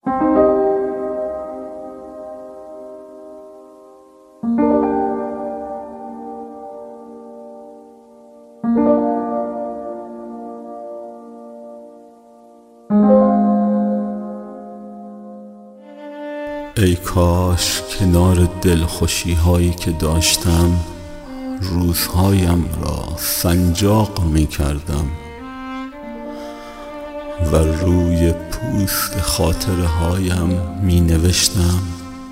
ای کاش کنار دلخوشی هایی که داشتم روزهایم را سنجاق می کردم و روی پوست خاطره هایم می نوشتم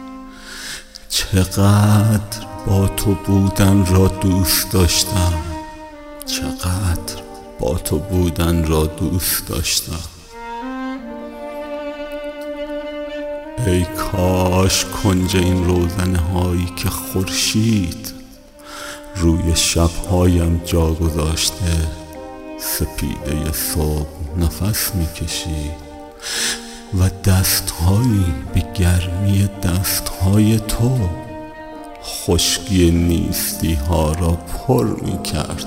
چقدر با تو بودن را دوست داشتم، چقدر با تو بودن را دوست داشتم. ای کاش کنج این روزنه هایی که خورشید روی شبهایم جا گذاشته سپیده صبح نفس میکشید و دستهایی به گرمی دستهای تو خشکی نیستی ها را پر میکرد.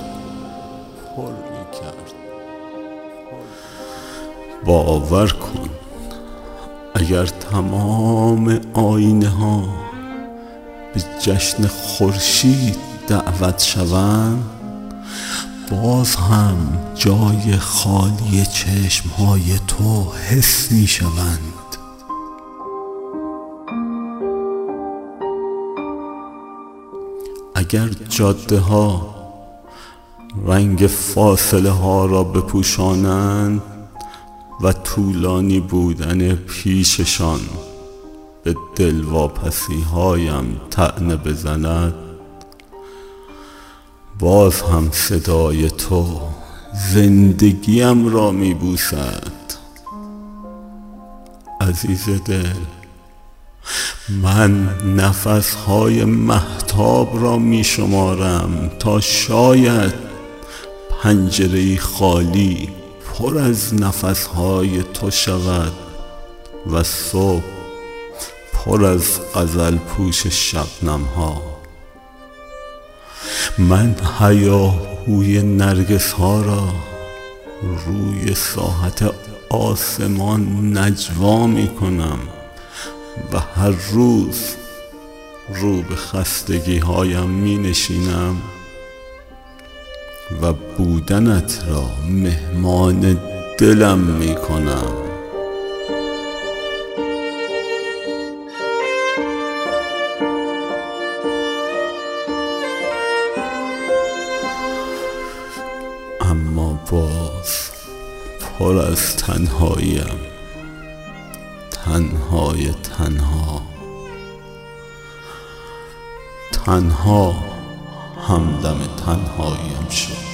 باور کن اگر تمام آینه ها به جشن خورشید دعوت شوند باز هم جای خالی چشم های تو حس می شوند. اگر جاده ها رنگ فاصله ها را بپوشانند و طولانی بودن پیششان به دلواپسی هایم طعنه بزند باز هم صدای تو زندگیم را می بوسد. عزیز دل، من نفسهای مهتاب را می شمارم تا شاید پنجره خالی پر از نفسهای تو شود و صبح پر از غزل پوش شبنم ها. من هیاهوی نرگس ها را روی ساحت آسمان نجوا می کنم و هر روز رو به خستگی هایم می نشینم و بودنت را مهمان دلم می کنم. اما باز پر از تنهاییم، تنها همدم تنهاییم شد.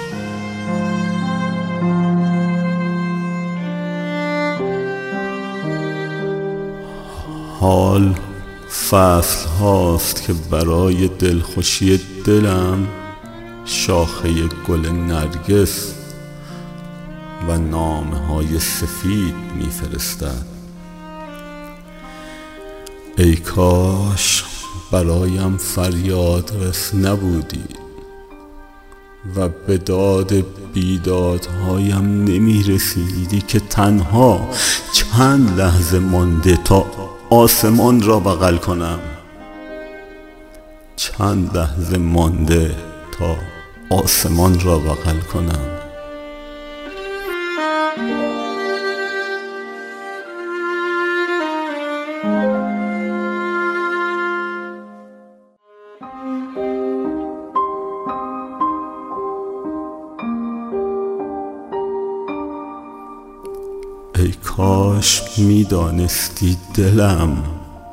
حال فصل هاست که برای دلخوشی دلم شاخه گل نرگس و نامه های سفید میفرستد. ای کاش برایم فریاد رس نبودی و به داد بیدادهایم نمی رسیدی که تنها چند لحظه مانده تا آسمان را بغل کنم، چند لحظه مانده تا آسمان را بغل کنم. ای کاش میدانستی دلم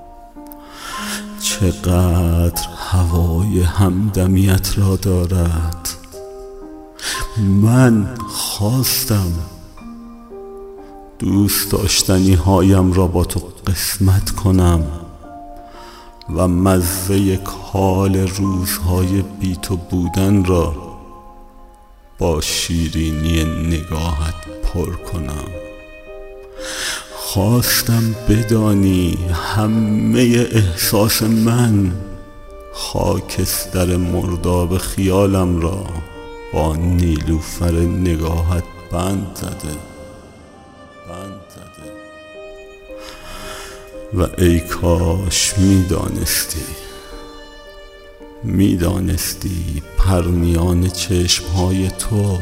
چقدر هوای همدمیت را دارد. من خواستم دوست داشتنی هایم را با تو قسمت کنم و مزه کال روزهای بی تو بودن را با شیرینی نگاهت پر کنم. خواستم بدانی همه احساس من خاکستر مرداب خیالم را با نیلوفر نگاهت بند زده. و ای کاش میدانستی پرنیان چشمهای تو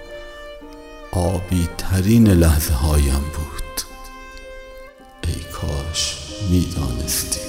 آبی ترین لحظه هایم بود. ای کاش میدانستی.